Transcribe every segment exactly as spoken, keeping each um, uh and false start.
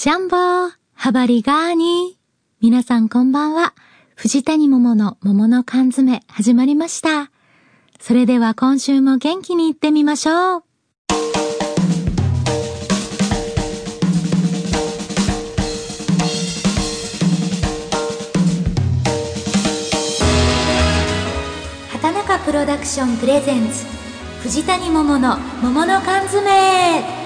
ジャンボハバリガーニ。皆さんこんばんは。藤谷桃の桃の缶詰始まりました。それでは今週も元気にいってみましょう。畑中プロダクションプレゼンツ藤谷桃の桃の缶詰。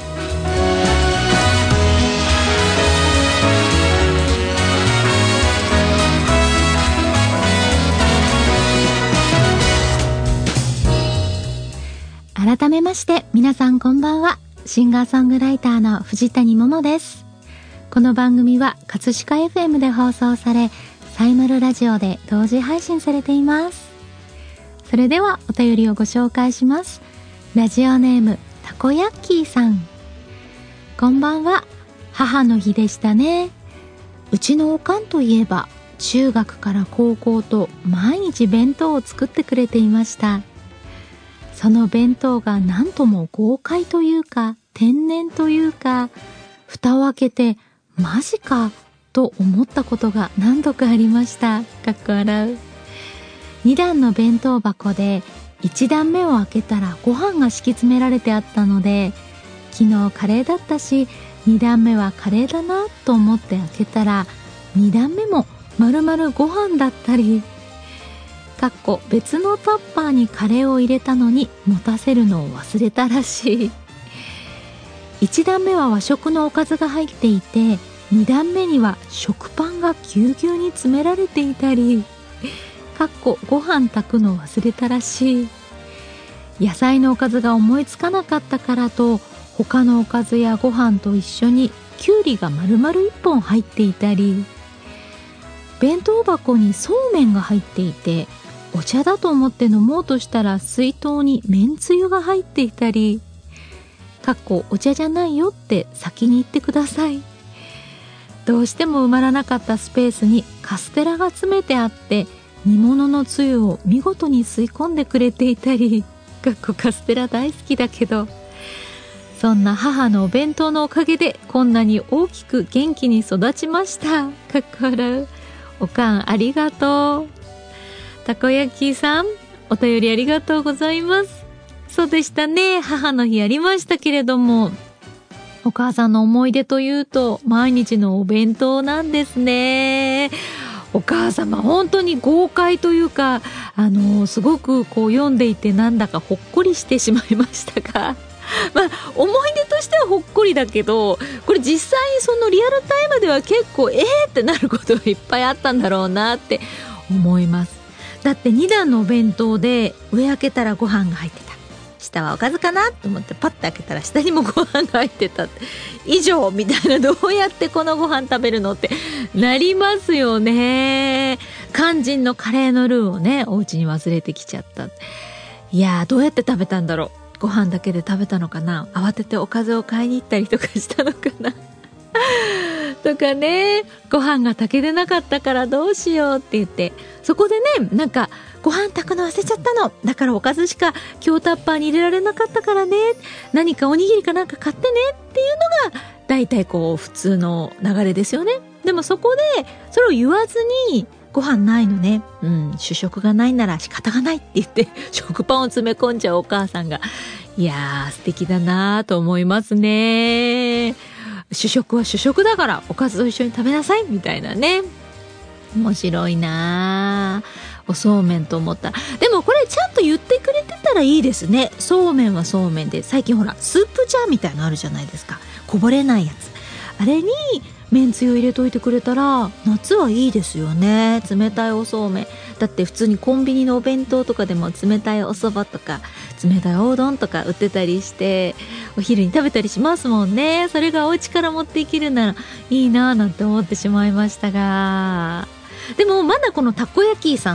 改めまして皆さんこんばんは。シンガーソングライターの藤谷桃です。この番組は葛飾 エフエム で放送され、サイマルラジオで同時配信されています。それではお便りをご紹介します。ラジオネームたこやっきーさん、こんばんは。母の日でしたね。うちのおかんといえば中学から高校と毎日弁当を作ってくれていました。その弁当が何とも豪快というか天然というか、蓋を開けてマジかと思ったことが何度かありました。かっこ笑う。に段の弁当箱でいち段目を開けたらご飯が敷き詰められてあったので、昨日カレーだったしに段目はカレーだなと思って開けたらに段目も丸々ご飯だったり、かっこ別のタッパーにカレーを入れたのに持たせるのを忘れたらしい。いち段目は和食のおかずが入っていて、に段目には食パンがぎゅうぎゅうに詰められていたり、かっこご飯炊くのを忘れたらしい。野菜のおかずが思いつかなかったからと、他のおかずやご飯と一緒にきゅうりが丸々いっぽん入っていたり、弁当箱にそうめんが入っていて、お茶だと思って飲もうとしたら水筒にめんつゆが入っていたり、かっこお茶じゃないよって先に言ってください。どうしても埋まらなかったスペースにカステラが詰めてあって、煮物のつゆを見事に吸い込んでくれていたり、かっこカステラ大好きだけど、そんな母のお弁当のおかげでこんなに大きく元気に育ちました。かっこ笑う。おかんありがとう。たこ焼きさん、お便りありがとうございます。そうでしたね。母の日ありましたけれども、お母さんの思い出というと毎日のお弁当なんですね。お母様本当に豪快というか、あのすごくこう読んでいてなんだかほっこりしてしまいましたが、まあ思い出としてはほっこりだけど、これ実際そのリアルタイムでは結構えーってなることがいっぱいあったんだろうなって思います。だってに段のお弁当で上開けたらご飯が入ってた、下はおかずかなと思ってパッと開けたら下にもご飯が入ってた、以上みたいな、どうやってこのご飯食べるのってなりますよね。肝心のカレーのルーをね、お家に忘れてきちゃった。いやー、どうやって食べたんだろう。ご飯だけで食べたのかな、慌てておかずを買いに行ったりとかしたのかなとかね、ご飯が炊けてなかったからどうしようって言って、そこでね、なんかご飯炊くの忘れちゃったの、だからおかずしか今日タッパーに入れられなかったからね、何かおにぎりかなんか買ってねっていうのがだいたいこう普通の流れですよね。でもそこでそれを言わずに、ご飯ないのね、うん、主食がないなら仕方がないって言って食パンを詰め込んじゃうお母さんが、いやー素敵だなと思いますね。主食は主食だからおかずと一緒に食べなさいみたいなね。面白いなぁ。おそうめんと思ったら、でもこれちゃんと言ってくれてたらいいですね。そうめんはそうめんで、最近ほらスープジャーみたいなのあるじゃないですか、こぼれないやつ。あれにめんつゆ入れといてくれたら夏はいいですよね。冷たいおそうめんだって普通にコンビニのお弁当とかでも冷たいお蕎麦とか冷たいおうどんとか売ってたりしてお昼に食べたりしますもんね。それがお家から持っていけるならいいなぁなんて思ってしまいましたが、でもまだこのたこ焼きさんの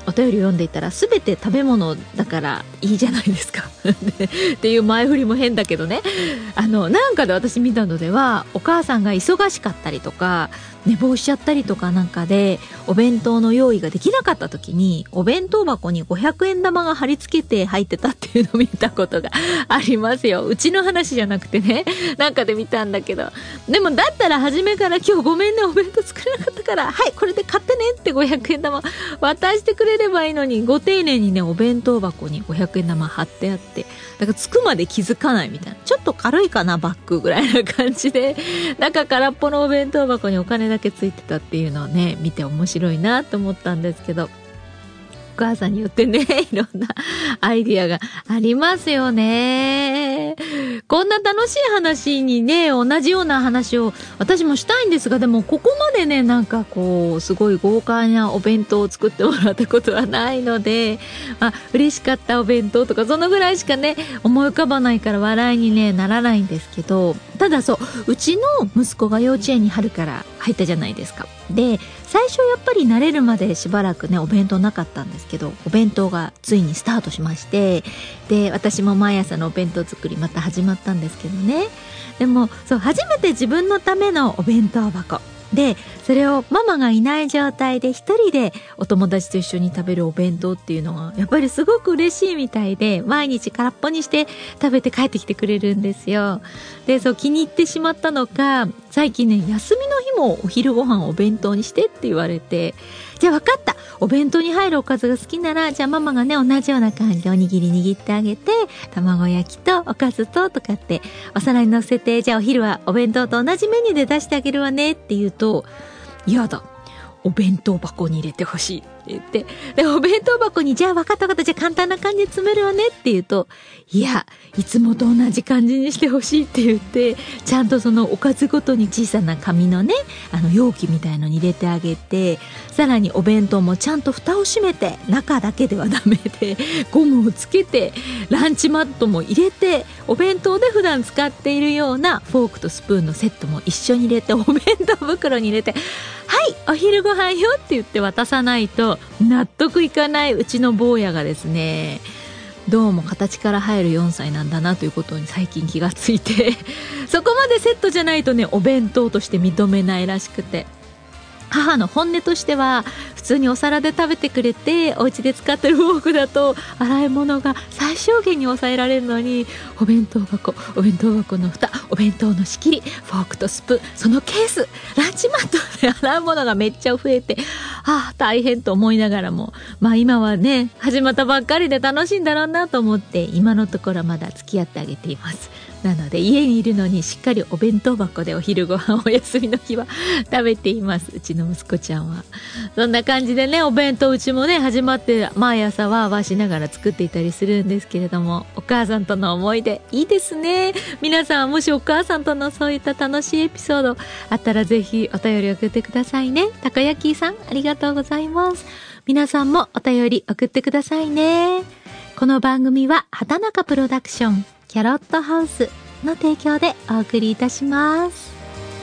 お便りを読んでいたら全て食べ物だからいいじゃないですかっていう前振りも変だけどね、あのなんかで私見たのでは、お母さんが忙しかったりとか寝坊しちゃったりとかなんかでお弁当の用意ができなかった時に、お弁当箱にごひゃくえん玉が貼り付けて入ってたっていうのを見たことがありますよ。うちの話じゃなくてね、なんかで見たんだけど、でもだったら初めから今日ごめんね、お弁当作れなかったからはいこれで買ってねってごひゃくえん玉渡してくれればいいのに、ご丁寧にねお弁当箱にごひゃくえん玉貼ってあって、だから着くまで気づかないみたいな、ちょっと軽いかなバッグぐらいな感じで中空っぽのお弁当箱にお金だけついてたっていうのをね見て面白いなと思ったんですけど、お母さんによってねいろんなアイディアがありますよね。こんな楽しい話にね同じような話を私もしたいんですが、でもここまでねなんかこうすごい豪快なお弁当を作ってもらったことはないので、まあ嬉しかったお弁当とかそのぐらいしかね思い浮かばないから笑いにねならないんですけど、ただそううちの息子が幼稚園に春から入ったじゃないですか。で最初やっぱり慣れるまでしばらくねお弁当なかったんですけど、お弁当がついにスタートしまして、で私も毎朝のお弁当作りまた始まったんですけどね。でもそう初めて自分のためのお弁当箱で、それをママがいない状態で一人でお友達と一緒に食べるお弁当っていうのがやっぱりすごく嬉しいみたいで、毎日空っぽにして食べて帰ってきてくれるんですよ。でそう気に入ってしまったのか、最近ね休みの日もお昼ご飯お弁当にしてって言われて、じゃあ分かった、お弁当に入るおかずが好きならじゃあママがね同じような感じでおにぎり握ってあげて、卵焼きとおかずととかってお皿に乗せて、じゃあお昼はお弁当と同じメニューで出してあげるわねって言うと、やだお弁当箱に入れてほしいって言って、でお弁当箱にじゃあ分かった分かった、じゃあ簡単な感じで詰めるわねって言うと、いやいつもと同じ感じにしてほしいって言って、ちゃんとそのおかずごとに小さな紙のねあの容器みたいのに入れてあげて、さらにお弁当もちゃんと蓋を閉めて、中だけではダメでゴムをつけて、ランチマットも入れて、お弁当で普段使っているようなフォークとスプーンのセットも一緒に入れて、お弁当袋に入れて、はいお昼ご飯よって言って渡さないと納得いかないうちの坊やがですね、どうも形から入るよんさいなんだなということに最近気がついてそこまでセットじゃないとねお弁当として認めないらしくて、母の本音としては普通にお皿で食べてくれて、お家で使ってるフォークだと洗い物が最小限に抑えられるのに、お弁当箱、お弁当箱の蓋、お弁当の仕切り、フォークとスプーン、そのケース、ランチマットで洗うものがめっちゃ増えて、ああ大変と思いながらも、まあ今はね始まったばっかりで楽しいんだろうなと思って、今のところまだ付き合ってあげています。なので家にいるのにしっかりお弁当箱でお昼ご飯お休みの日は食べています、うちの息子ちゃんは。そんな感じでねお弁当うちもね始まって毎朝ワーワーしながら作っていたりするんですけれども、お母さんとの思い出いいですね。皆さんもしお母さんとのそういった楽しいエピソードあったらぜひお便り送ってくださいね。たこ焼きさんありがとうございます。皆さんもお便り送ってくださいね。この番組は畑中プロダクションキャロットハウスの提供でお送りいたします。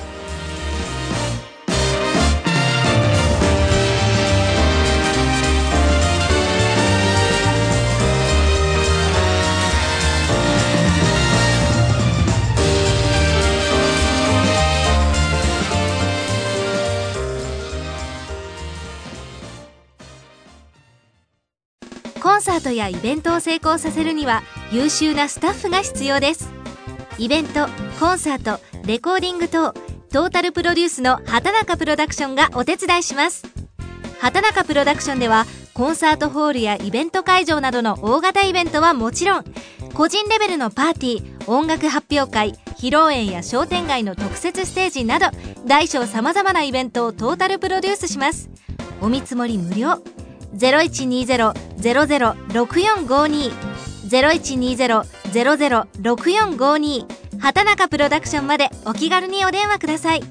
コンサートやイベントを成功させるには優秀なスタッフが必要です。イベント、コンサート、レコーディング等トータルプロデュースの畑中プロダクションがお手伝いします。畑中プロダクションではコンサートホールやイベント会場などの大型イベントはもちろん、個人レベルのパーティー、音楽発表会、披露宴や商店街の特設ステージなど大小さまざまなイベントをトータルプロデュースします。お見積もり無料。ゼロいちにゼロ ゼロゼロ ろくよんごに ゼロいちにゼロ ゼロゼロ ろくよんごに畑中プロダクションまでお気軽にお電話ください。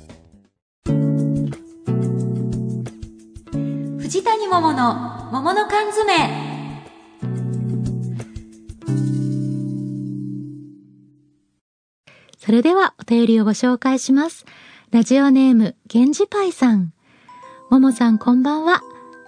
藤谷桃の桃の缶詰。 それではお便りをご紹介します。ラジオネーム源氏パイさん。ももさんこんばんは。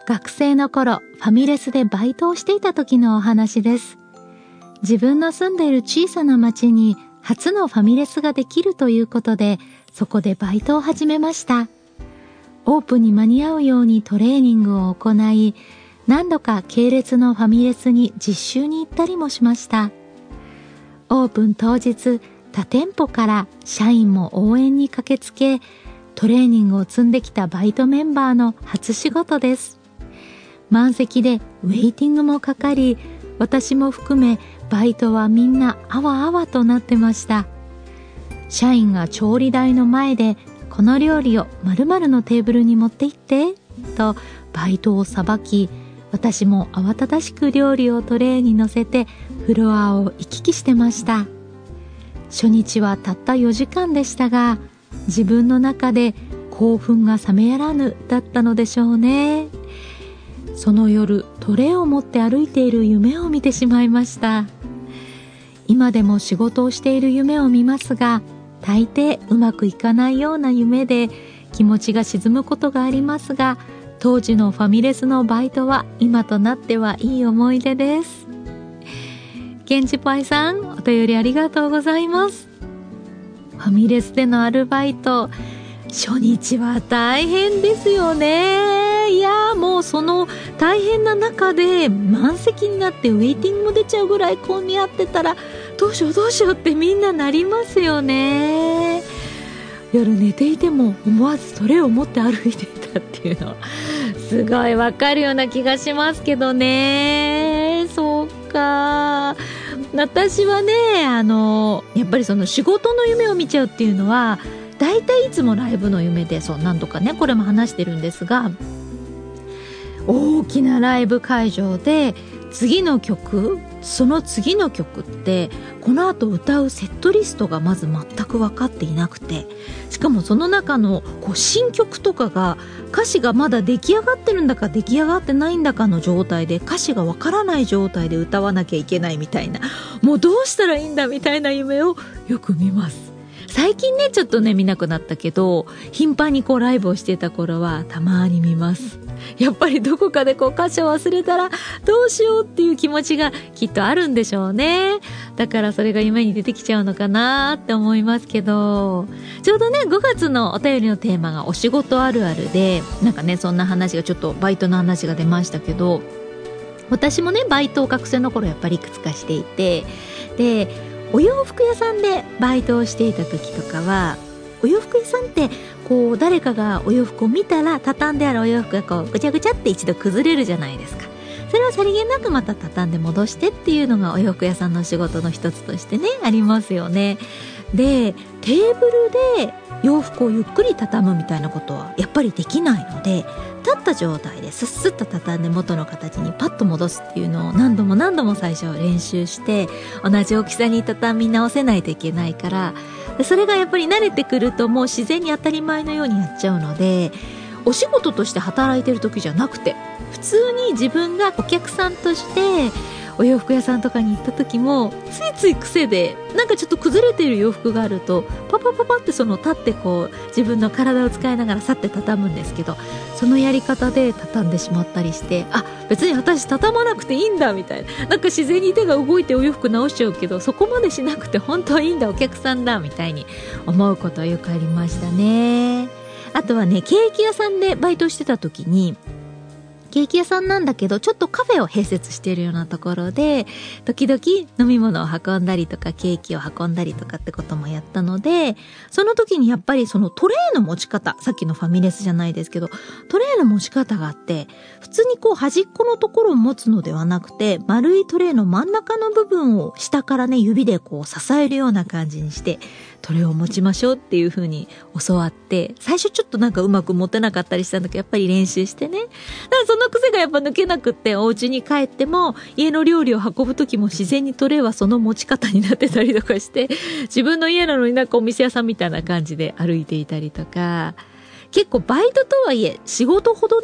学生の頃、ファミレスでバイトをしていた時のお話です。自分の住んでいる小さな町に初のファミレスができるということで、そこでバイトを始めました。オープンに間に合うようにトレーニングを行い、何度か系列のファミレスに実習に行ったりもしました。オープン当日、他店舗から社員も応援に駆けつけ、トレーニングを積んできたバイトメンバーの初仕事です。満席でウェイティングもかかり、私も含めバイトはみんなあわあわとなってました。社員が調理台の前で、この料理を〇〇のテーブルに持って行ってとバイトをさばき、私も慌ただしく料理をトレーに乗せてフロアを行き来してました。初日はたったよじかんでしたが、自分の中で興奮が冷めやらぬだったのでしょうね。その夜、トレーを持って歩いている夢を見てしまいました。今でも仕事をしている夢を見ますが、大抵うまくいかないような夢で気持ちが沈むことがありますが、当時のファミレスのバイトは今となってはいい思い出です。ケンジパイさん、お便りありがとうございます。ファミレスでのアルバイト、初日は大変ですよね。いやもうその大変な中で満席になってウェイティングも出ちゃうぐらい混み合ってたら、どうしようどうしようってみんななりますよね。夜寝ていても思わずトレーを持って歩いていたっていうのはすごいわかるような気がしますけどね。そうか、私はね、あのやっぱりその仕事の夢を見ちゃうっていうのはだいたいいつもライブの夢で、そう何度かねこれも話してるんですが、大きなライブ会場で次の曲、その次の曲ってこの後歌うセットリストがまず全く分かっていなくて、しかもその中のこう新曲とかが歌詞がまだ出来上がってるんだか出来上がってないんだかの状態で、歌詞が分からない状態で歌わなきゃいけないみたいな、もうどうしたらいいんだみたいな夢をよく見ます。最近ねちょっとね見なくなったけど、頻繁にこうライブをしてた頃はたまに見ます。やっぱりどこかでこう歌詞を忘れたらどうしようっていう気持ちがきっとあるんでしょうね。だからそれが夢に出てきちゃうのかなって思いますけど、ちょうどねごがつのお便りのテーマがお仕事あるあるで、なんかねそんな話がちょっとバイトの話が出ましたけど、私もねバイトを学生の頃やっぱりいくつかしていて、でお洋服屋さんでバイトをしていた時とかは、お洋服屋さんってこう誰かがお洋服を見たら畳んであるお洋服がこうぐちゃぐちゃって一度崩れるじゃないですか。それをさりげなくまた畳んで戻してっていうのがお洋服屋さんの仕事の一つとしてねありますよね。でテーブルで洋服をゆっくり畳むみたいなことはやっぱりできないので、立った状態でスッスッと畳んで元の形にパッと戻すっていうのを何度も何度も最初練習して、同じ大きさに畳み直せないといけないから、それがやっぱり慣れてくるともう自然に当たり前のようにやっちゃうので、お仕事として働いてる時じゃなくて普通に自分がお客さんとしてお洋服屋さんとかに行った時もついつい癖でなんかちょっと崩れている洋服があるとパパパパってその立ってこう自分の体を使いながらさって畳むんですけど、そのやり方で畳んでしまったりして、あ別に私畳まなくていいんだみたいな、なんか自然に手が動いてお洋服直しちゃうけどそこまでしなくて本当はいいんだお客さんだみたいに思うことはよくありましたね。あとはねケーキ屋さんでバイトしてた時に、ケーキ屋さんなんだけどちょっとカフェを併設しているようなところで、時々飲み物を運んだりとかケーキを運んだりとかってこともやったので、その時にやっぱりそのトレーの持ち方、さっきのファミレスじゃないですけどトレーの持ち方があって、普通にこう端っこのところを持つのではなくて、丸いトレーの真ん中の部分を下からね指でこう支えるような感じにしてトレーを持ちましょうっていう風に教わって、最初ちょっとなんかうまく持てなかったりしたんだけどやっぱり練習してね、だからその癖がやっぱ抜けなくって、お家に帰っても家の料理を運ぶ時も自然にトレーはその持ち方になってたりとかして、自分の家なのになんかお店屋さんみたいな感じで歩いていたりとか、結構バイトとはいえ仕事ほどね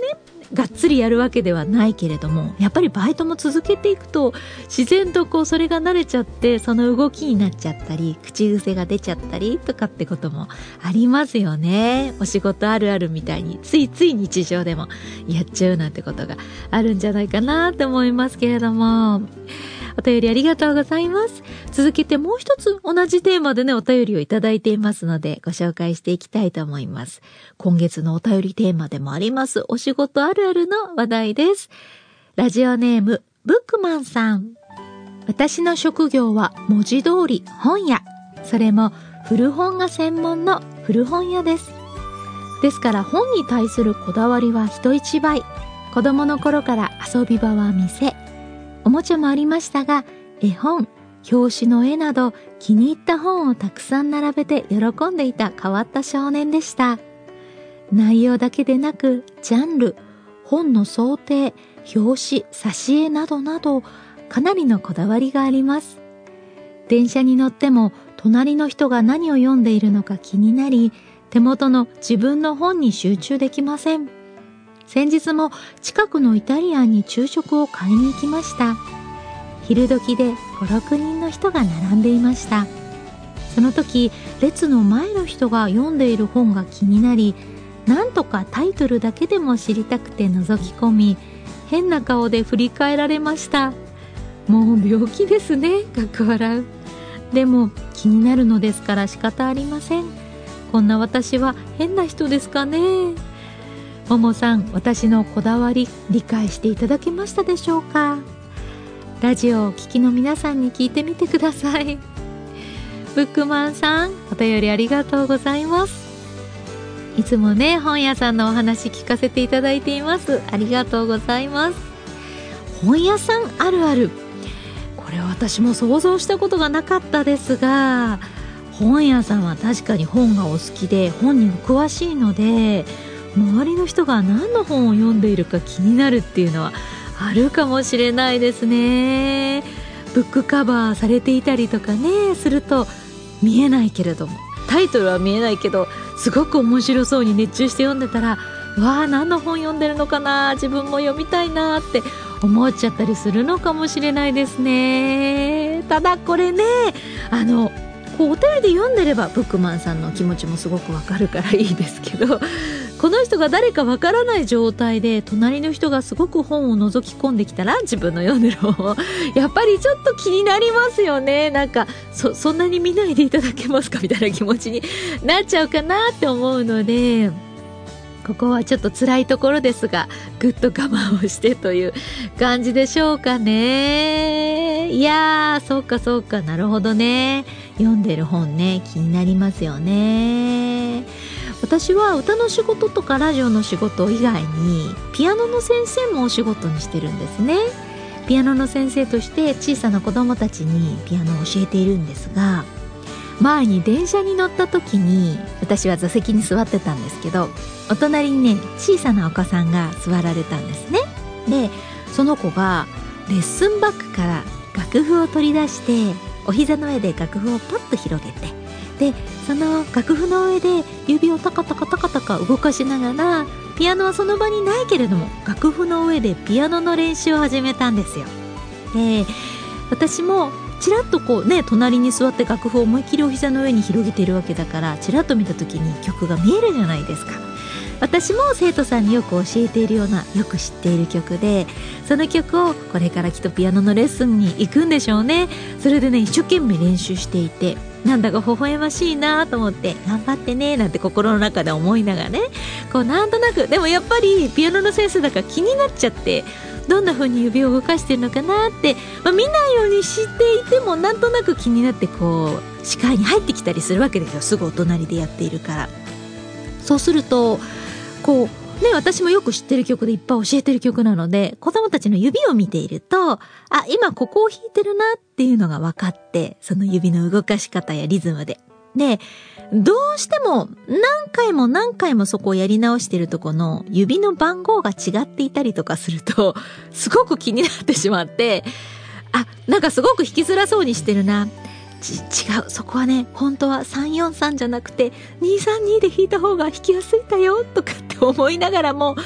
がっつりやるわけではないけれども、やっぱりバイトも続けていくと自然とこうそれが慣れちゃって、その動きになっちゃったり口癖が出ちゃったりとかってこともありますよね。お仕事あるあるみたいについつい日常でもやっちゃうなんてことがあるんじゃないかなと思いますけれども、お便りありがとうございます。続けてもう一つ同じテーマでね、お便りをいただいていますので、ご紹介していきたいと思います。今月のお便りテーマでもあります、お仕事あるあるの話題です。ラジオネーム、ブックマンさん。私の職業は文字通り本屋。それも古本が専門の古本屋です。ですから本に対するこだわりは人一倍。子供の頃から遊び場は店。おもちゃもありましたが、絵本、表紙の絵など気に入った本をたくさん並べて喜んでいた変わった少年でした。内容だけでなく、ジャンル、本の装丁、表紙、挿絵などなど、かなりのこだわりがあります。電車に乗っても、隣の人が何を読んでいるのか気になり、手元の自分の本に集中できません。先日も近くのイタリアンに昼食を買いに行きました。昼時でご、ろくにんの人が並んでいました。その時、列の前の人が読んでいる本が気になり、なんとかタイトルだけでも知りたくて覗き込み、変な顔で振り返られました。もう病気ですね、かっこ笑う。でも気になるのですから仕方ありません。こんな私は変な人ですかね。ももさん、私のこだわり理解していただけましたでしょうか。ラジオをお聞きの皆さんに聞いてみてください。ブックマンさん、お便りありがとうございます。いつもね、本屋さんのお話聞かせていただいています。ありがとうございます。本屋さんあるある、これは私も想像したことがなかったですが、本屋さんは確かに本がお好きで本にも詳しいので、周りの人が何の本を読んでいるか気になるっていうのはあるかもしれないですね。ブックカバーされていたりとかね、すると見えないけれども、タイトルは見えないけどすごく面白そうに熱中して読んでたら、わあ何の本読んでるのかな、自分も読みたいなって思っちゃったりするのかもしれないですね。ただこれね、あのこうお便りで読んでればブックマンさんの気持ちもすごくわかるからいいですけど、この人が誰かわからない状態で隣の人がすごく本を覗き込んできたら、自分の読んでる本をやっぱりちょっと気になりますよね。なんか そ, そんなに見ないでいただけますかみたいな気持ちになっちゃうかなって思うので、ここはちょっと辛いところですが、ぐっと我慢をしてという感じでしょうかね。いやー、そうかそうか、なるほどね。読んでる本ね、気になりますよね。私は歌の仕事とかラジオの仕事以外にピアノの先生もお仕事にしてるんですね。ピアノの先生として小さな子供たちにピアノを教えているんですが、前に電車に乗った時に私は座席に座ってたんですけど、お隣にね小さなお子さんが座られたんですね。でその子がレッスンバッグから楽譜を取り出して、お膝の上で楽譜をパッと広げて、でその楽譜の上で指をタカタカタカタカ動かしながら、ピアノはその場にないけれども楽譜の上でピアノの練習を始めたんですよ。で私もちらっとこうね、隣に座って楽譜を思いっきりお膝の上に広げているわけだから、ちらっと見た時に曲が見えるじゃないですか。私も生徒さんによく教えているような、よく知っている曲で、その曲をこれからきっとピアノのレッスンに行くんでしょうね。それでね一生懸命練習していて、なんだか微笑ましいなと思って、頑張ってねなんて心の中で思いながらね、こうなんとなく、でもやっぱりピアノの先生だから気になっちゃって、どんな風に指を動かしてるのかなって、まあ、見ないようにしていてもなんとなく気になって、こう視界に入ってきたりするわけですよ。すぐお隣でやっているから。そうするとこうね、私もよく知ってる曲でいっぱい教えてる曲なので、子供たちの指を見ていると、あ、今ここを弾いてるなっていうのが分かって、その指の動かし方やリズムで。で、どうしても何回も何回もそこをやり直してるとこの指の番号が違っていたりとかすると、すごく気になってしまって、あ、なんかすごく弾きづらそうにしてるな。ち違う、そこはね本当はさんよんさんじゃなくてにさんにで弾いた方が弾きやすいんだよとかって思いながらも、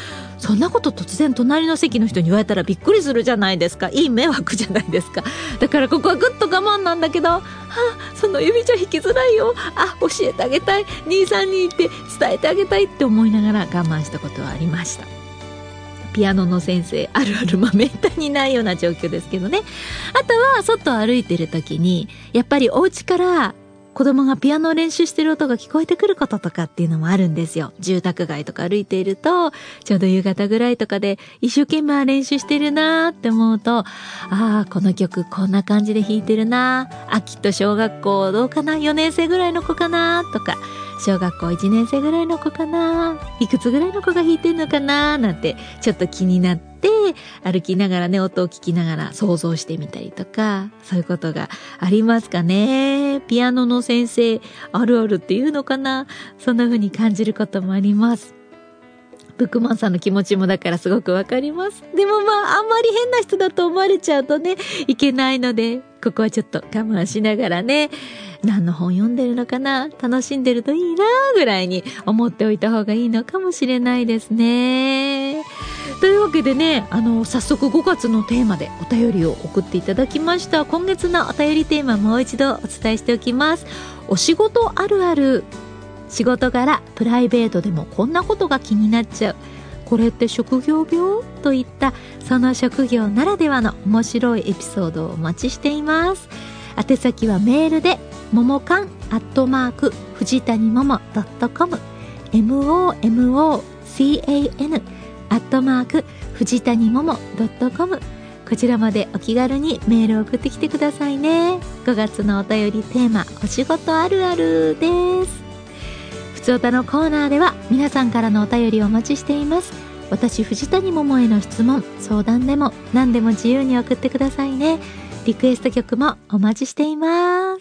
そんなこと突然隣の席の人に言われたらびっくりするじゃないですか。いい迷惑じゃないですか。だからここはぐっと我慢なんだけど、はあ、その指じゃ弾きづらいよ、あ、教えてあげたい、兄さんに言って伝えてあげたいって思いながら我慢したことはありました。ピアノの先生あるある、まあめったにないような状況ですけどね。あとは外を歩いてる時にやっぱりお家から子供がピアノを練習してる音が聞こえてくることとかっていうのもあるんですよ。住宅街とか歩いていると、ちょうど夕方ぐらいとかで一生懸命練習してるなーって思うと、ああ、この曲こんな感じで弾いてるなー、あ、きっと小学校どうかな、よねん生ぐらいの子かなとか、小学校いちねん生ぐらいの子かな、いくつぐらいの子が弾いてるのかななんてちょっと気になって、歩きながらね、音を聞きながら想像してみたりとか、そういうことがありますかね。ピアノの先生あるあるっていうのかな、そんな風に感じることもあります。ブックマンさんの気持ちもだからすごくわかります。でもまああんまり変な人だと思われちゃうとねいけないので、ここはちょっと我慢しながらね、何の本読んでるのかな、楽しんでるといいなぐらいに思っておいた方がいいのかもしれないですね。というわけでね、あの早速ごがつのテーマでお便りを送っていただきました。今月のお便りテーマもう一度お伝えしておきます。お仕事あるある。仕事柄プライベートでもこんなことが気になっちゃう、これって職業病といったその職業ならではの面白いエピソードをお待ちしています。宛先はメールでももかんアットマーク藤谷もも .com、 momocan アットマーク藤谷もも .com、 こちらまでお気軽にメールを送ってきてくださいね。ごがつのお便りテーマ、お仕事あるあるです。ふつおたのコーナーでは皆さんからのお便りをお待ちしています。私藤谷ももへの質問、相談でも何でも自由に送ってくださいね。リクエスト曲もお待ちしています。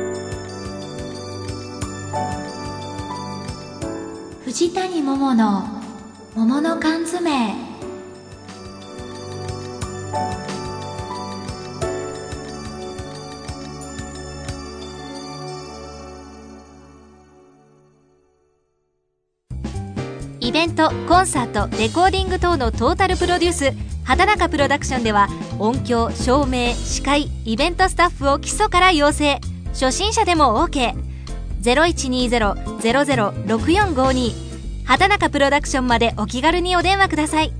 藤谷ももの桃の缶詰。 イベント、コンサート、レコーディング等のトータルプロデュース、畑中プロダクションでは音響、照明、司会、イベントスタッフを基礎から養成。初心者でも OK。 ゼロいちにゼロ ゼロゼロ ろくよんごに 畑中プロダクションまでお気軽にお電話ください。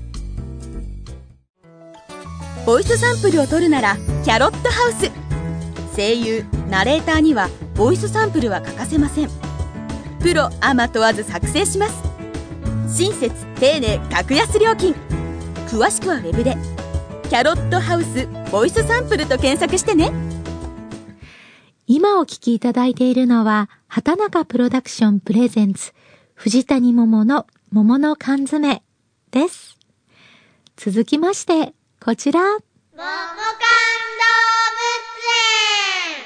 ボイスサンプルを取るならキャロットハウス。声優、ナレーターにはボイスサンプルは欠かせません。プロアマ問わず作成します。親切、丁寧、格安料金。詳しくはウェブでキャロットハウスボイスサンプルと検索してね。 今お聞きいただいているのは畑中プロダクションプレゼンツ藤谷桃の桃の缶詰です。続きましてこちら、桃缶動物園。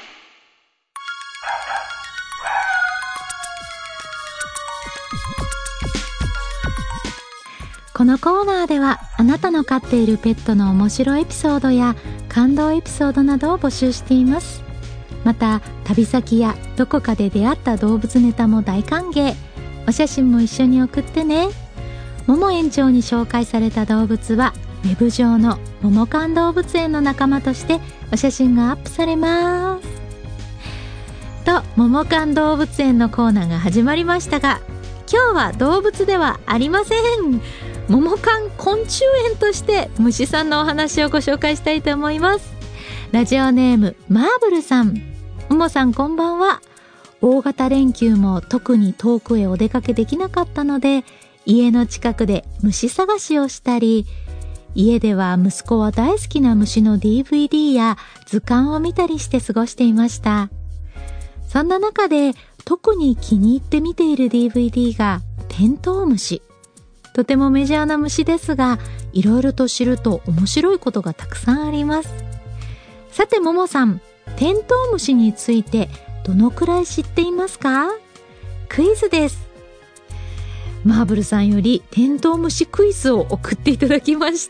このコーナーではあなたの飼っているペットの面白いエピソードや感動エピソードなどを募集しています。また旅先やどこかで出会った動物ネタも大歓迎。お写真も一緒に送ってね。もも園長に紹介された動物はウェブ上のももかん動物園の仲間としてお写真がアップされますと、ももかん動物園のコーナーが始まりましたが、今日は動物ではありません。ももかん昆虫園として虫さんのお話をご紹介したいと思います。ラジオネームマーブルさん。ももさんこんばんは。大型連休も特に遠くへお出かけできなかったので、家の近くで虫探しをしたり、家では息子は大好きな虫の ディーブイディー や図鑑を見たりして過ごしていました。そんな中で特に気に入って見ている ディーブイディー がテントウムシ。とてもメジャーな虫ですが、いろいろと知ると面白いことがたくさんあります。さてももさん、テントウムシについてどのくらい知っていますか？クイズです。マーブルさんよりテントウムシクイズを送っていただきました。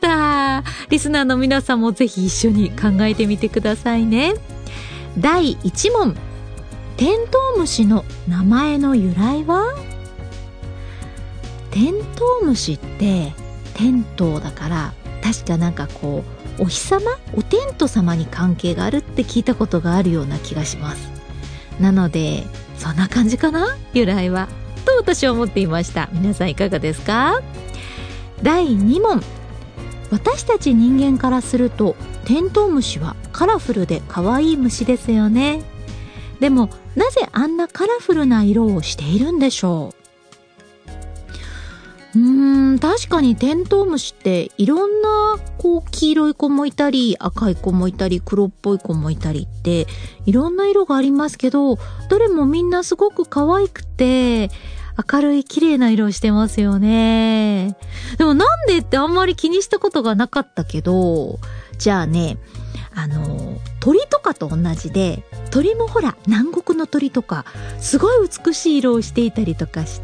リスナーの皆さんもぜひ一緒に考えてみてくださいね。だいいち問。テントウムシの名前の由来は？テントウムシってテントだから確かなんかこうお日様おテント様に関係があるって聞いたことがあるような気がします。なのでそんな感じかな、由来はと私は思っていました。皆さんいかがですか？だいに問。私たち人間からするとテントウムシはカラフルで可愛い虫ですよね。でもなぜあんなカラフルな色をしているんでしょう？うーん確かにテントウムシっていろんなこう黄色い子もいたり赤い子もいたり黒っぽい子もいたりっていろんな色がありますけど、どれもみんなすごく可愛くて明るい綺麗な色をしてますよね。でもなんでってあんまり気にしたことがなかったけど、じゃあね、あの鳥とかと同じで、鳥もほら南国の鳥とかすごい美しい色をしていたりとかして、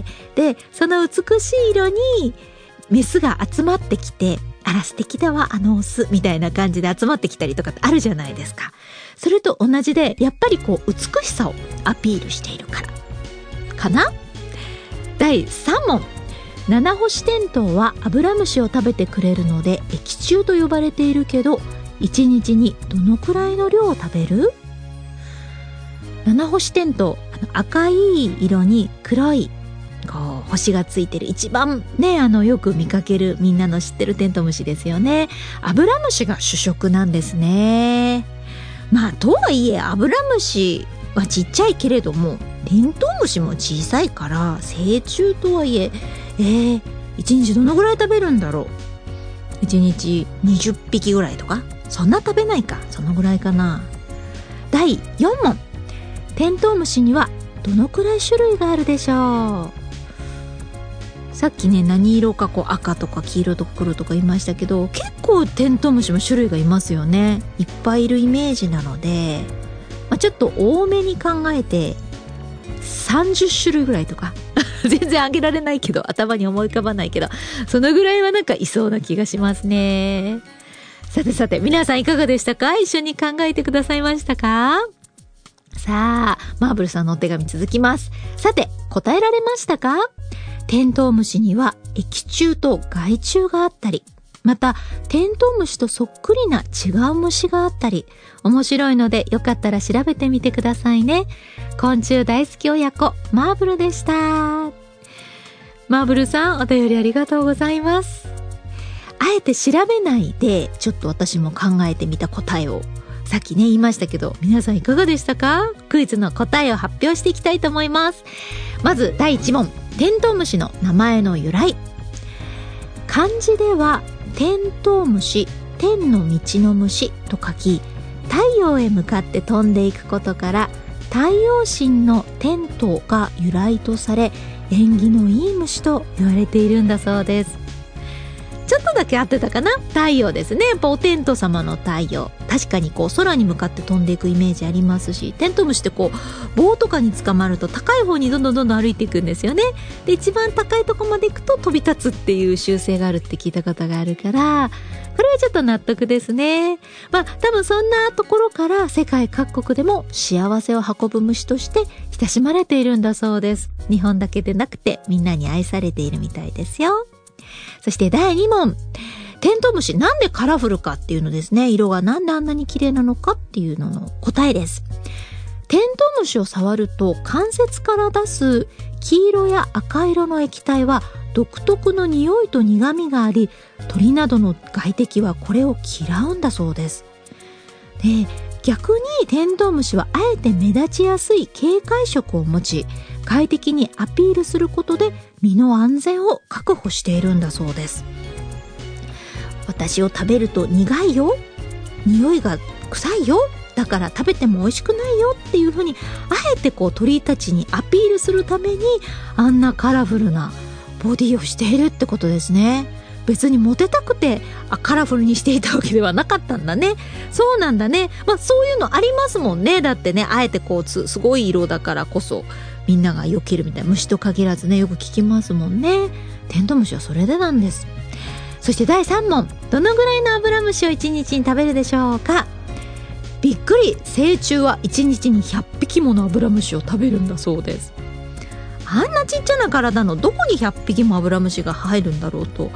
でその美しい色にメスが集まってきて、あら素敵だわあのオスみたいな感じで集まってきたりとかってあるじゃないですか。それと同じでやっぱりこう美しさをアピールしているからかな。だいさん問。七星テントウはアブラムシを食べてくれるので益虫と呼ばれているけど、いちにちにどのくらいの量を食べる？七星テントウ、あの赤い色に黒いこう星がついてる一番ね、あのよく見かけるみんなの知ってるテントウムシですよね。アブラムシが主食なんですね。まあとはいえアブラムシはちっちゃいけれどもテントウムシも小さいから成虫とはいええー、いちにちどのぐらい食べるんだろう。いちにちにじゅっぴきぐらいとか、そんな食べないか、そのぐらいかな。だいよん問。テントウムシにはどのくらい種類があるでしょう？さっきね何色かこう赤とか黄色とか黒とか言いましたけど、結構テントウムシも種類がいますよね。いっぱいいるイメージなので、まあ、ちょっと多めに考えてさんじゅっしゅるいぐらいとか全然あげられないけど、頭に思い浮かばないけど、そのぐらいはなんかいそうな気がしますね。さてさて皆さんいかがでしたか？一緒に考えてくださいましたか？さあマーブルさんのお手紙続きます。さて答えられましたか？テントウムシには益虫と害虫があったり、またテントウムシとそっくりな違う虫があったり、面白いのでよかったら調べてみてくださいね。昆虫大好き親子マーブルでした。マーブルさんお便りありがとうございます。あえて調べないでちょっと私も考えてみた答えをさっきね言いましたけど、皆さんいかがでしたか？クイズの答えを発表していきたいと思います。まずだいいち問。テントウムシの名前の由来。漢字ではテントウムシ、天の道の虫と書き、太陽へ向かって飛んでいくことから太陽神のテントが由来とされ、縁起のいい虫と言われているんだそうです。ちょっとだけ合ってたかな。太陽ですね。やっぱおテント様の太陽、確かにこう空に向かって飛んでいくイメージありますし、テントウムシってこう棒とかに捕まると高い方にどんどんどんどん歩いていくんですよね。で一番高いとこまで行くと飛び立つっていう習性があるって聞いたことがあるから、これはちょっと納得ですね。まあ多分そんなところから世界各国でも幸せを運ぶ虫として親しまれているんだそうです。日本だけでなくてみんなに愛されているみたいですよ。そしてだいに問。テントウムシなんでカラフルかっていうのですね。色がなんであんなに綺麗なのかっていうのの答えです。テントウムシを触ると関節から出す黄色や赤色の液体は独特の匂いと苦味があり、鳥などの外敵はこれを嫌うんだそうです。で、逆にテントウムシはあえて目立ちやすい警戒色を持ち、外敵にアピールすることで身の安全を確保しているんだそうです。私を食べると苦いよ、匂いが臭いよ、だから食べても美味しくないよっていう風にあえてこう鳥たちにアピールするためにあんなカラフルなボディをしているってことですね。別にモテたくてあカラフルにしていたわけではなかったんだね。そうなんだね。まあそういうのありますもんね。だってね、あえてこうすごい色だからこそみんなが避けるみたいな、虫と限らずねよく聞きますもんね。テントウムシはそれでなんです。そしてだいさん問。どのぐらいのアブラムシをいちにちに食べるでしょうか？びっくり、成虫はいちにちにひゃっぴきものアブラムシを食べるんだそうです。あんなちっちゃな体のどこにひゃっぴきもアブラムシが入るんだろうと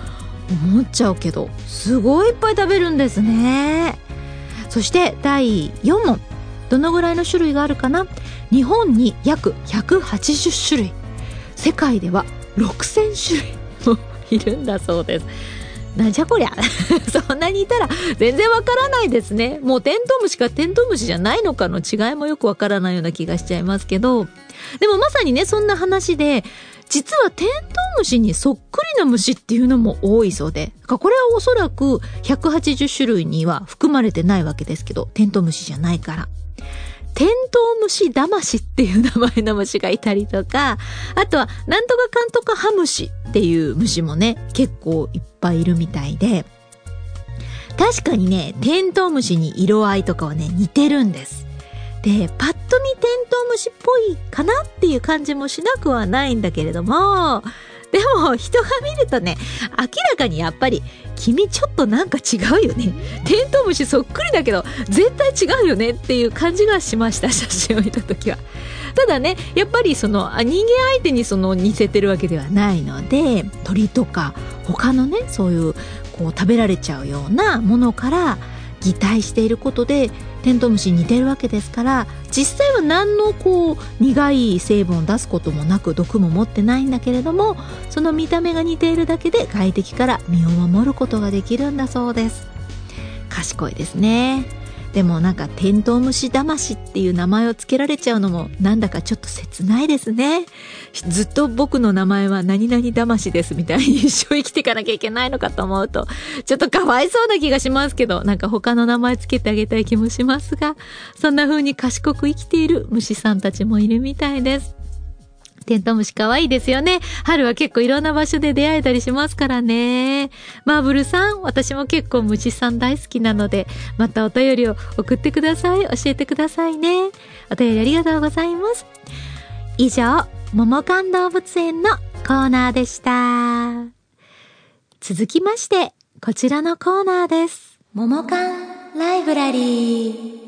思っちゃうけど、すごいいっぱい食べるんですね。そしてだいよん問、どのぐらいの種類があるかな。日本に約ひゃくはちじゅっしゅるい、世界ではろくせんしゅるいもいるんだそうです。なんじゃこりゃそんなにいたら全然わからないですね。もうテントウムシかテントウムシじゃないのかの違いもよくわからないような気がしちゃいますけど、でもまさにね、そんな話で、実はテントウムシにそっくりな虫っていうのも多いそうで、これはおそらくひゃくはちじゅっしゅるいには含まれてないわけですけど、テントウムシじゃないから。テントウムシダマシっていう名前の虫がいたりとか、あとはなんとかかんとかハムシっていう虫もね、結構いっぱいいるみたいで、確かにね、テントウムシに色合いとかはね、似てるんです。で、パッと見テントウムシっぽいかなっていう感じもしなくはないんだけれども、でも人が見るとね、明らかにやっぱり君ちょっとなんか違うよね、テントウムシそっくりだけど絶対違うよねっていう感じがしました、写真を見た時は。ただね、やっぱりその人間相手にその似せてるわけではないので、鳥とか他のね、そういうこう食べられちゃうようなものから擬態していることでテントウムシに似てるわけですから、実際は何のこう苦い成分を出すこともなく毒も持ってないんだけれども、その見た目が似ているだけで外敵から身を守ることができるんだそうです。賢いですね。でもなんかテントウムシダマシっていう名前を付けられちゃうのもなんだかちょっと切ないですね。ずっと僕の名前は何々ダマシですみたいに一生生きていかなきゃいけないのかと思うとちょっとかわいそうな気がしますけど、なんか他の名前つけてあげたい気もしますが、そんな風に賢く生きている虫さんたちもいるみたいです。テントウムシ可愛いですよね。春は結構いろんな場所で出会えたりしますからね。マーブルさん、私も結構虫さん大好きなので、またお便りを送ってください。教えてくださいね。お便りありがとうございます。以上、桃館動物園のコーナーでした。続きまして、こちらのコーナーです。桃館ライブラリー。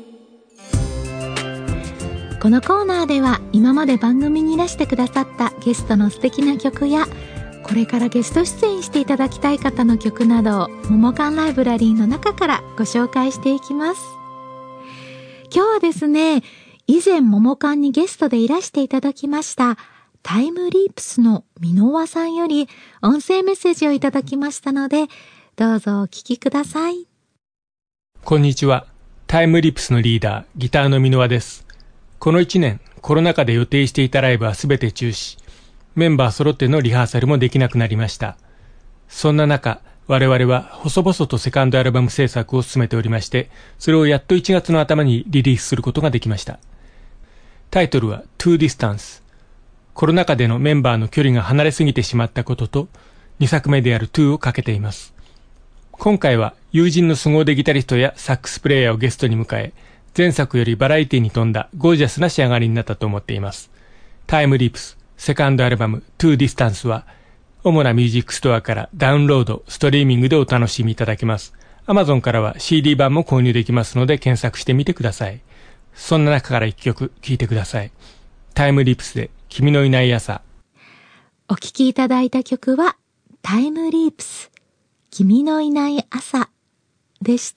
このコーナーでは今まで番組にいらしてくださったゲストの素敵な曲や、これからゲスト出演していただきたい方の曲などを桃館ライブラリーの中からご紹介していきます。今日はですね、以前桃館にゲストでいらしていただきましたタイムリープスの箕輪さんより音声メッセージをいただきましたので、どうぞお聞きください。 こんにちは。タイムリープスのリーダー、ギターの箕輪です。このいちねん、コロナ禍で予定していたライブはすべて中止。メンバー揃ってのリハーサルもできなくなりました。そんな中、我々は細々とセカンドアルバム制作を進めておりまして、それをやっといちがつの頭にリリースすることができました。タイトルは To Distance。コロナ禍でのメンバーの距離が離れすぎてしまったことと、にさくめである To をかけています。今回は友人の凄腕ギタリストやサックスプレイヤーをゲストに迎え、前作よりバラエティに富んだゴージャスな仕上がりになったと思っています。タイムリープスセカンドアルバム To Distance は主なミュージックストアからダウンロード、ストリーミングでお楽しみいただけます。Amazon からは シーディー 版も購入できますので検索してみてください。そんな中から一曲聴いてください。タイムリープスで君のいない朝。 お聴きいただいた曲はタイムリープス君のいない朝でした。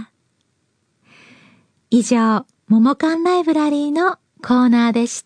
以上、桃館ライブラリーのコーナーでした。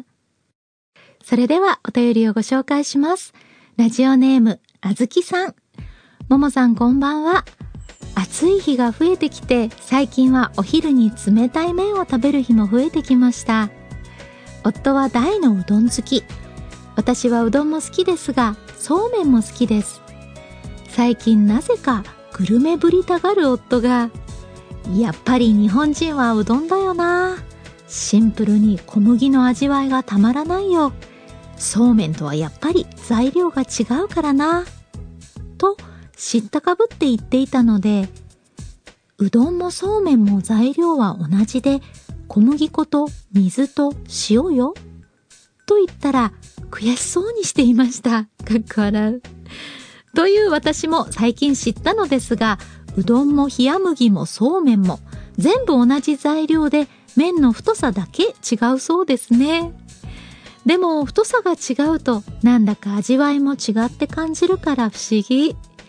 それではお便りをご紹介します。ラジオネーム、あずきさん。ももさんこんばんは。暑い日が増えてきて、最近はお昼に冷たい麺を食べる日も増えてきました。夫は大のうどん好き。私はうどんも好きですが、そうめんも好きです。最近なぜかグルメぶりたがる夫が、やっぱり日本人はうどんだよな。シンプルに小麦の味わいがたまらないよ。そうめんとはやっぱり材料が違うからな。と知ったかぶって言っていたので、うどんもそうめんも材料は同じで、小麦粉と水と塩よ。と言ったら悔しそうにしていました。かっこ笑う。という私も最近知ったのですが、うどんも冷麦もそうめんも全部同じ材料で麺の太さだけ違うそうですね。でも太さが違うとなんだか味わいも違って感じるから不思議。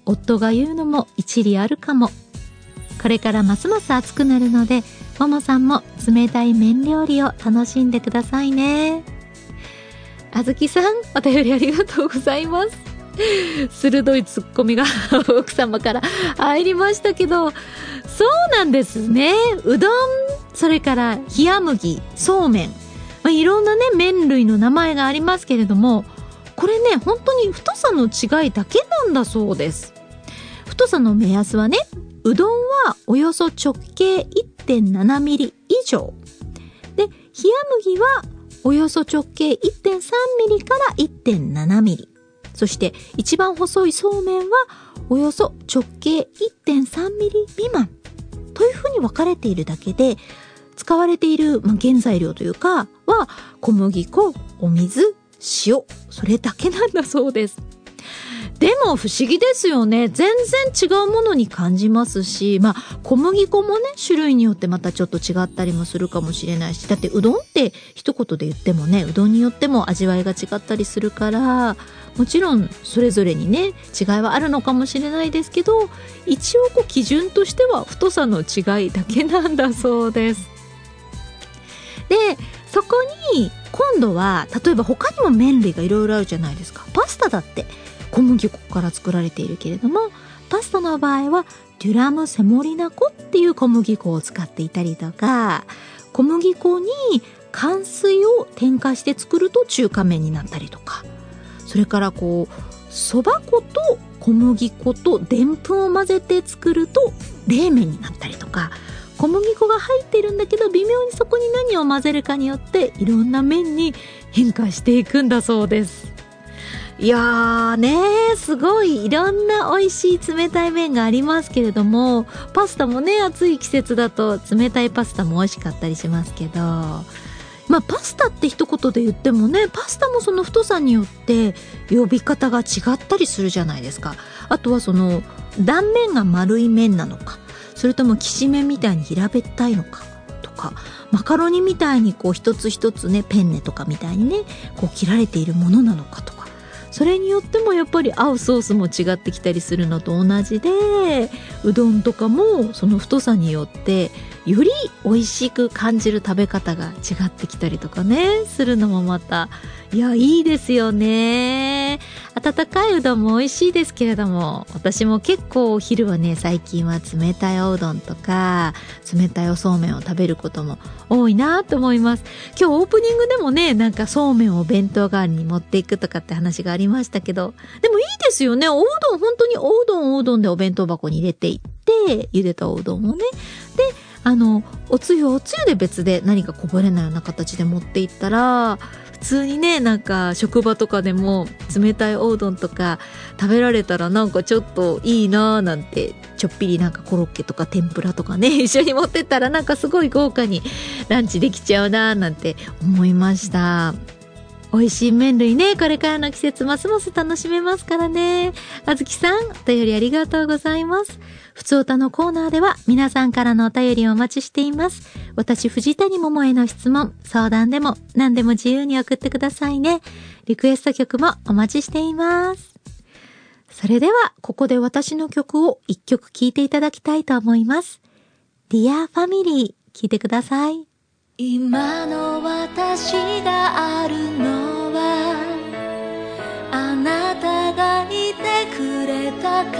夫が言うのも一理あるかも。これからますます暑くなるので、ももさんも冷たい麺料理を楽しんでくださいね。あずきさん、お便りありがとうございます。鋭いツッコミが奥様から入りましたけど、そうなんですね。うどん、それから冷麦、そうめん、まあ、いろんなね麺類の名前がありますけれども、これね本当に太さの違いだけなんだそうです。太さの目安はね、うどんはおよそ直径 いってんななミリ以上で、冷麦はおよそ直径 いってんさんミリから いってんななミリ、そして一番細いそうめんはおよそ直径 いってんさんミリ未満というふうに分かれているだけで、使われている、まあ、原材料というかは小麦粉、お水、塩、それだけなんだそうです。でも不思議ですよね。全然違うものに感じますし、まあ小麦粉もね種類によってまたちょっと違ったりもするかもしれないし、だってうどんって一言で言ってもね、うどんによっても味わいが違ったりするから、もちろんそれぞれにね違いはあるのかもしれないですけど、一応こう基準としては太さの違いだけなんだそうです。でそこに今度は例えば他にも麺類がいろいろあるじゃないですか。パスタだって小麦粉から作られているけれども、パスタの場合はデュラムセモリナ粉っていう小麦粉を使っていたりとか、小麦粉に寒水を添加して作ると中華麺になったりとか、それからこうそば粉と小麦粉とでんぷんを混ぜて作ると冷麺になったりとか、小麦粉が入ってるんだけど微妙にそこに何を混ぜるかによっていろんな麺に変化していくんだそうです。いやーねー、すごいいろんな美味しい冷たい麺がありますけれども、パスタもね暑い季節だと冷たいパスタも美味しかったりしますけど、まあパスタって一言で言ってもね、パスタもその太さによって呼び方が違ったりするじゃないですか。あとはその断面が丸い麺なのか、それともきしめんみたいに平べったいのかとか、マカロニみたいにこう一つ一つねペンネとかみたいにねこう切られているものなのかとか、それによってもやっぱり合うソースも違ってきたりするのと同じで、うどんとかもその太さによってより美味しく感じる食べ方が違ってきたりとかねするのもまたいやいいですよね。温かいうどんも美味しいですけれども、私も結構お昼はね最近は冷たいおうどんとか冷たいおそうめんを食べることも多いなと思います。今日オープニングでもねなんかそうめんを弁当代わりに持っていくとかって話がありましたけど、でもいいですよね。おうどん本当におうどんおうどんでお弁当箱に入れていって茹でたおうどんをね、であのおつゆおつゆで別で何かこぼれないような形で持っていったら、普通にねなんか職場とかでも冷たいおうどんとか食べられたらなんかちょっといいなーなんて、ちょっぴりなんかコロッケとか天ぷらとかね一緒に持ってったらなんかすごい豪華にランチできちゃうなーなんて思いました。美味しい麺類ね、これからの季節ますます楽しめますからね。あずきさん、お便りありがとうございます。ふつおたのコーナーでは皆さんからのお便りをお待ちしています。私藤谷桃への質問、相談でも何でも自由に送ってくださいね。リクエスト曲もお待ちしています。それではここで私の曲を一曲聴いていただきたいと思います。Dear Family、聴いてください。 今の私があるのはあなたがいてくれたから、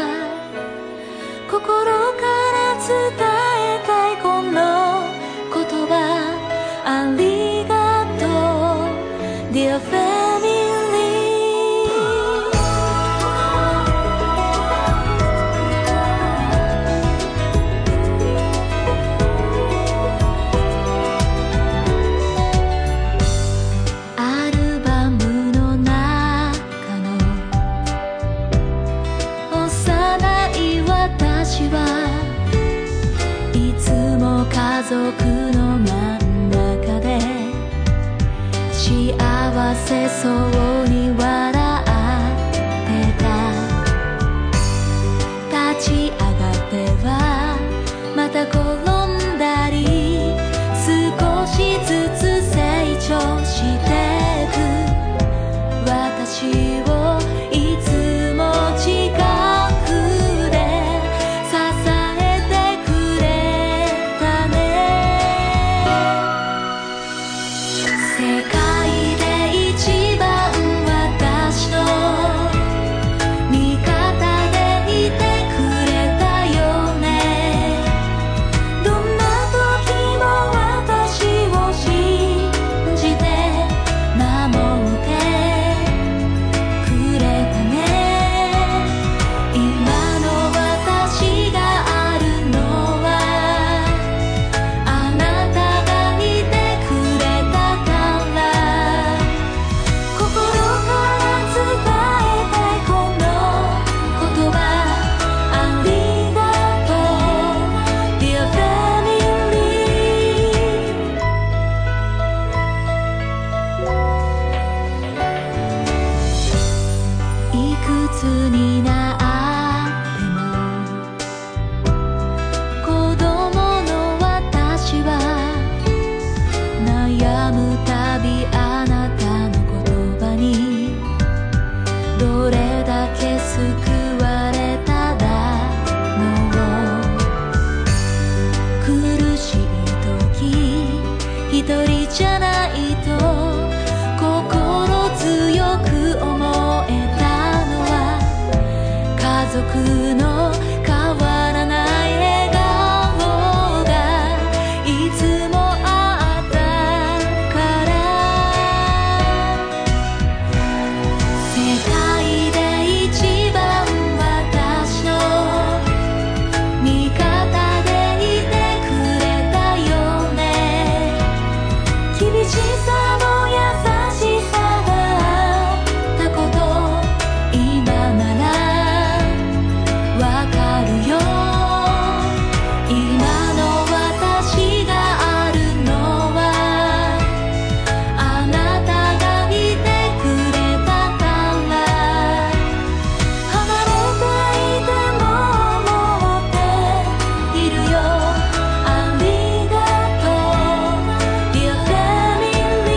心から伝えたいこの言葉、ありがとう Dear Family。家族の真ん中で幸せそうに笑ってた。立ち上がってはまた転んだり、少しずつ成長してく私をいつも近くつになっても子供の私は悩むたびあなたの言葉にどれだけ救われただろう。苦しい時一人じゃないと心強く思えたのは家族の変わらない笑顔がいつもあったから世界で一番私の味方でいてくれたよね。厳しさも優しさがあったこと今ならわかるよ。今の私があるのはあなたがいてくれたから離れていても思っているよ。ありがとう Dear Family。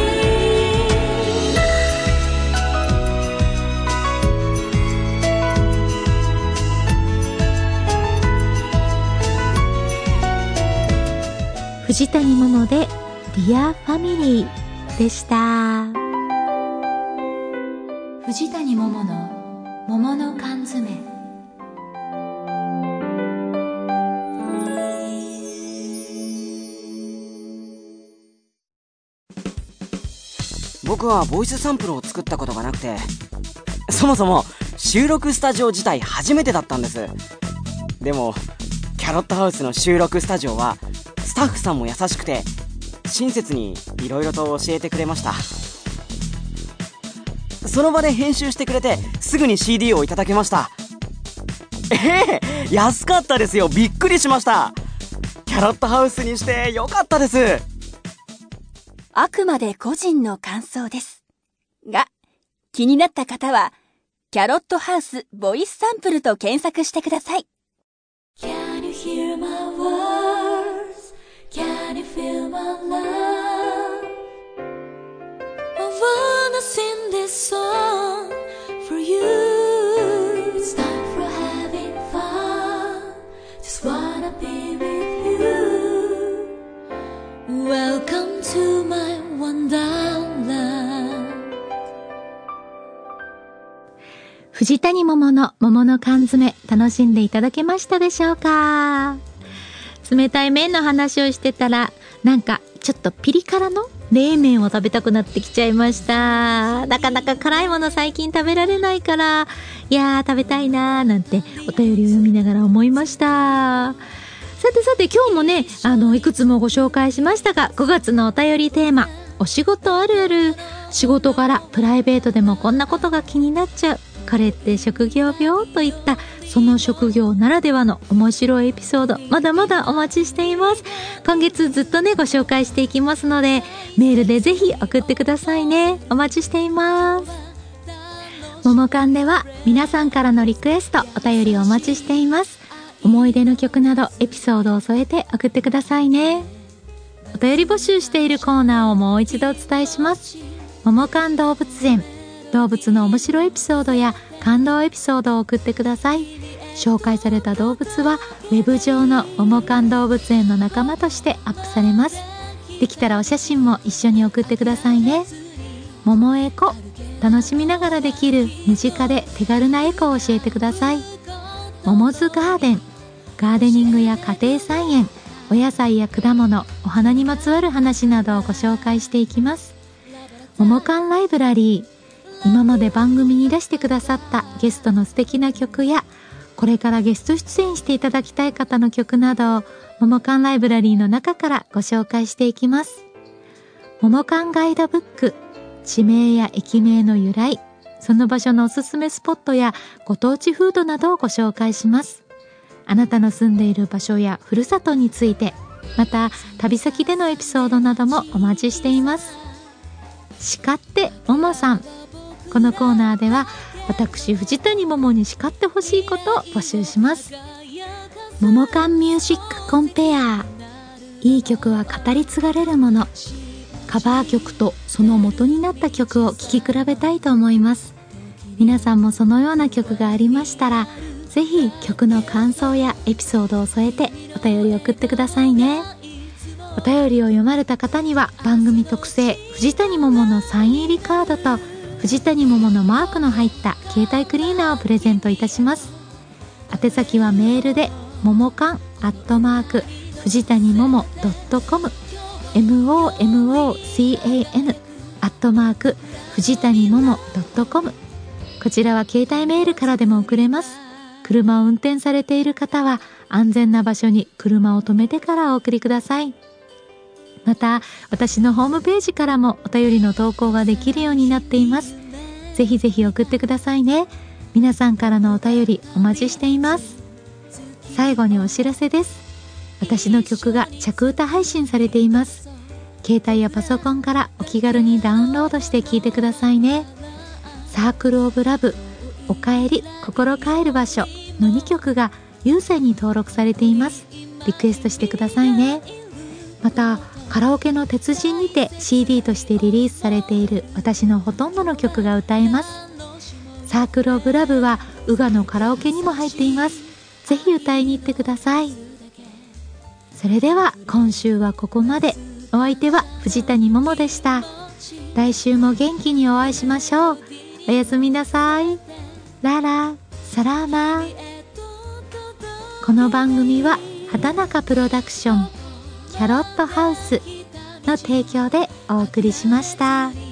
藤谷桃で Dear Family でした。藤谷桃の桃の缶詰。 僕はボイスサンプルを作ったことがなくて、そもそも収録スタジオ自体初めてだったんです。でもキャロットハウスの収録スタジオはスタッフさんも優しくて親切にいろいろと教えてくれました。その場で編集してくれてすぐに シーディー をいただけました。ええ、安かったですよ。びっくりしました。キャロットハウスにしてよかったです。 あくまで個人の感想です。が、気になった方は、キャロットハウスボイスサンプルと検索してください。 Can you hear my words? Can you feel my love? I wanna sing this song for you. It's time for having fun. Just wanna be with you. Welcome to my wonderland. 藤谷桃の桃の缶詰、楽しんでいただけましたでしょうか。冷たい麺の話をしてたら、なんかちょっとピリ辛の冷麺を食べたくなってきちゃいました。なかなか辛いもの最近食べられないから、いやー食べたいなーなんてお便りを読みながら思いました。さてさて今日もね、あのいくつもご紹介しましたが、ごがつのお便りテーマ、お仕事あるある、仕事柄プライベートでもこんなことが気になっちゃう、これって職業病といったその職業ならではの面白いエピソード、まだまだお待ちしています。今月ずっとねご紹介していきますので、メールでぜひ送ってくださいね。お待ちしています。ももかんでは皆さんからのリクエスト、お便りをお待ちしています。思い出の曲などエピソードを添えて送ってくださいね。お便り募集しているコーナーをもう一度お伝えします。ももかん動物園、動物の面白いエピソードや感動エピソードを送ってください。紹介された動物はウェブ上のももかん動物園の仲間としてアップされます。できたらお写真も一緒に送ってくださいね。ももエコ、楽しみながらできる身近で手軽なエコを教えてください。ももずガーデン、ガーデニングや家庭菜園、お野菜や果物、お花にまつわる話などをご紹介していきます。ももかんライブラリー、今まで番組に出してくださったゲストの素敵な曲や、これからゲスト出演していただきたい方の曲などをももかんライブラリーの中からご紹介していきます。ももかんガイドブック、地名や駅名の由来、その場所のおすすめスポットやご当地フードなどをご紹介します。あなたの住んでいる場所やふるさとについて、また旅先でのエピソードなどもお待ちしています。しかってももさん、ここのコーナーでは私藤谷桃に叱ってほしいことを募集します。桃缶ミュージックコンペア。いい曲は語り継がれるもの。カバー曲とその元になった曲を聴き比べたいと思います。皆さんもそのような曲がありましたら、ぜひ曲の感想やエピソードを添えてお便り送ってくださいね。お便りを読まれた方には番組特製藤谷桃のサイン入りカードと藤谷桃のマークの入った携帯クリーナーをプレゼントいたします。宛先はメールでももかんアットマーク藤谷桃 .com momocan アットマーク藤谷桃 .com。 こちらは携帯メールからでも送れます。車を運転されている方は安全な場所に車を止めてからお送りください。また私のホームページからもお便りの投稿ができるようになっています。ぜひぜひ送ってくださいね。皆さんからのお便りお待ちしています。最後にお知らせです。私の曲が着歌配信されています。携帯やパソコンからお気軽にダウンロードして聴いてくださいね。サークルオブラブ、おかえり、心帰る場所のにきょくが有線に登録されています。リクエストしてくださいね。またカラオケの鉄人にて シーディー としてリリースされている私のほとんどの曲が歌えます。サークルオブラブはウガのカラオケにも入っています。ぜひ歌いに行ってください。それでは今週はここまで。お相手は藤谷桃でした。来週も元気にお会いしましょう。おやすみなさい。ララサラーマー。この番組は畑中プロダクションキャロットハウスの提供でお送りしました。